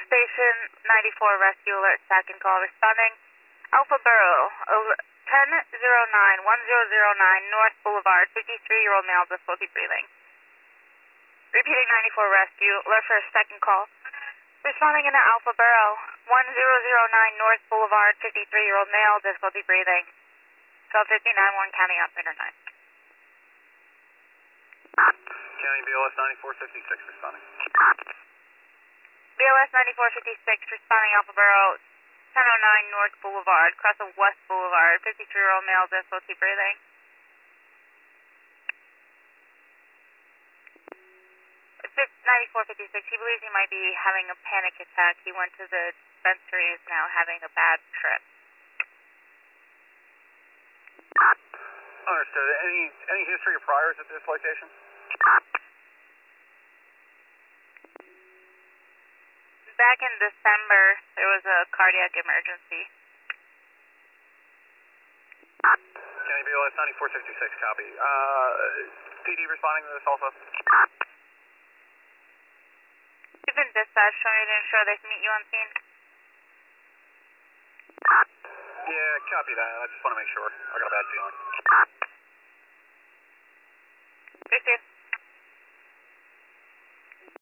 Station 94 Rescue Alert, second call responding. Alpha Borough, 1009-1009 North Boulevard, 53-year-old male, difficulty breathing. Repeating 94 Rescue, alert for a second call. Responding into Alpha Borough, 1009 North Boulevard, 53-year-old male, difficulty breathing. 1259-1, counting operator 9. County BLS 9456 responding. BLS 9456 responding Alpha Borough, 1009 North Boulevard, cross of West Boulevard, 53-year-old male, difficulty breathing. 9456, he believes he might be having a panic attack. He went to the dispensary, is now having a bad trip. Understood. Any history of priors at this location? Back in December, there was a cardiac emergency. County BLS 9466, copy. PD responding to this also? You've been dispatched, trying to ensure they can meet you on scene. Yeah, copy that. I just want to make sure. I got a bad feeling. Stay safe.